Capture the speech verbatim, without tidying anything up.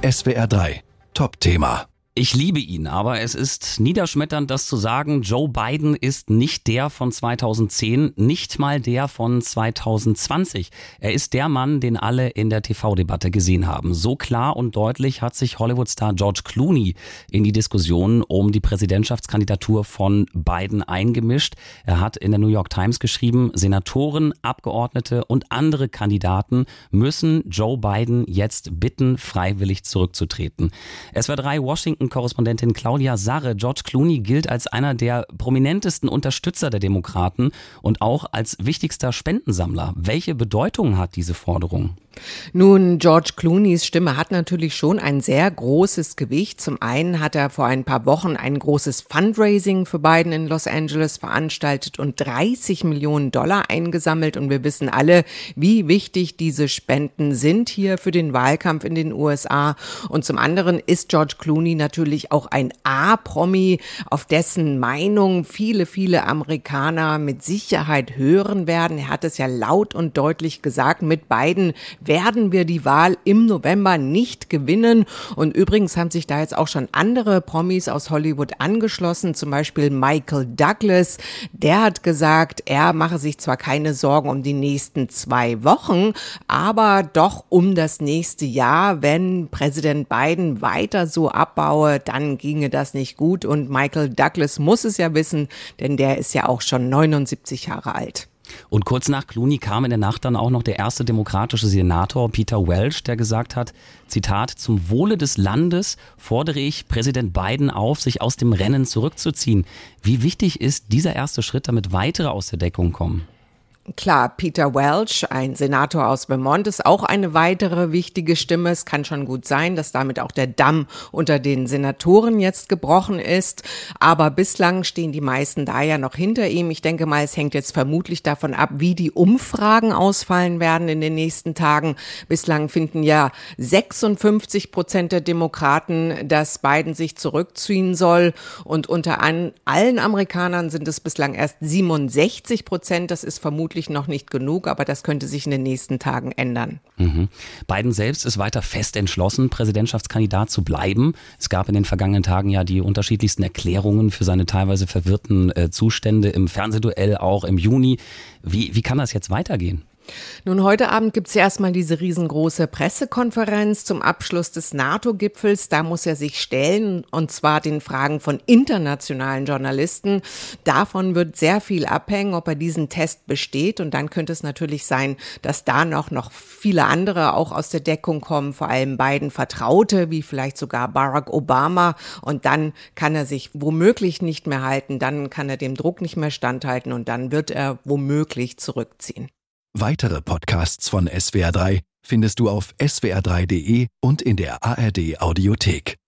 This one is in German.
S W R drei Top-Thema. Ich liebe ihn, aber es ist niederschmetternd, das zu sagen. Joe Biden ist nicht der von zweitausendzehn, nicht mal der von zweitausendzwanzig. Er ist der Mann, den alle in der T V-Debatte gesehen haben. So klar und deutlich hat sich Hollywood-Star George Clooney in die Diskussion um die Präsidentschaftskandidatur von Biden eingemischt. Er hat in der New York Times geschrieben, Senatoren, Abgeordnete und andere Kandidaten müssen Joe Biden jetzt bitten, freiwillig zurückzutreten. S W R drei Washington Korrespondentin Claudia Sarre. George Clooney gilt als einer der prominentesten Unterstützer der Demokraten und auch als wichtigster Spendensammler. Welche Bedeutung hat diese Forderung? Nun, George Clooneys Stimme hat natürlich schon ein sehr großes Gewicht. Zum einen hat er vor ein paar Wochen ein großes Fundraising für Biden in Los Angeles veranstaltet und dreißig Millionen Dollar eingesammelt. Und wir wissen alle, wie wichtig diese Spenden sind hier für den Wahlkampf in den U S A. Und zum anderen ist George Clooney natürlich auch ein A-Promi, auf dessen Meinung viele, viele Amerikaner mit Sicherheit hören werden. Er hat es ja laut und deutlich gesagt, mit Biden werden wir die Wahl im November nicht gewinnen. Und übrigens haben sich da jetzt auch schon andere Promis aus Hollywood angeschlossen, zum Beispiel Michael Douglas. Der hat gesagt, er mache sich zwar keine Sorgen um die nächsten zwei Wochen, aber doch um das nächste Jahr. Wenn Präsident Biden weiter so abbaue, dann ginge das nicht gut. Und Michael Douglas muss es ja wissen, denn der ist ja auch schon neunundsiebzig Jahre alt. Und kurz nach Clooney kam in der Nacht dann auch noch der erste demokratische Senator Peter Welch, der gesagt hat, Zitat, zum Wohle des Landes fordere ich Präsident Biden auf, sich aus dem Rennen zurückzuziehen. Wie wichtig ist dieser erste Schritt, damit weitere aus der Deckung kommen? Klar, Peter Welch, ein Senator aus Vermont, ist auch eine weitere wichtige Stimme. Es kann schon gut sein, dass damit auch der Damm unter den Senatoren jetzt gebrochen ist. Aber bislang stehen die meisten da ja noch hinter ihm. Ich denke mal, es hängt jetzt vermutlich davon ab, wie die Umfragen ausfallen werden in den nächsten Tagen. Bislang finden ja sechsundfünfzig Prozent der Demokraten, dass Biden sich zurückziehen soll. Und unter an, allen Amerikanern sind es bislang erst siebenundsechzig Prozent. Das ist vermutlich noch nicht genug, aber das könnte sich in den nächsten Tagen ändern. Mhm. Biden selbst ist weiter fest entschlossen, Präsidentschaftskandidat zu bleiben. Es gab in den vergangenen Tagen ja die unterschiedlichsten Erklärungen für seine teilweise verwirrten äh, Zustände im Fernsehduell, auch im Juni. Wie, wie kann das jetzt weitergehen? Nun, heute Abend gibt es ja erstmal diese riesengroße Pressekonferenz zum Abschluss des NATO-Gipfels. Da muss er sich stellen, und zwar den Fragen von internationalen Journalisten. Davon wird sehr viel abhängen, ob er diesen Test besteht. Und dann könnte es natürlich sein, dass da noch, noch viele andere auch aus der Deckung kommen, vor allem beiden Vertraute, wie vielleicht sogar Barack Obama. Und dann kann er sich womöglich nicht mehr halten, dann kann er dem Druck nicht mehr standhalten und dann wird er womöglich zurückziehen. Weitere Podcasts von S W R drei findest du auf S W R drei Punkt de und in der A R D Audiothek.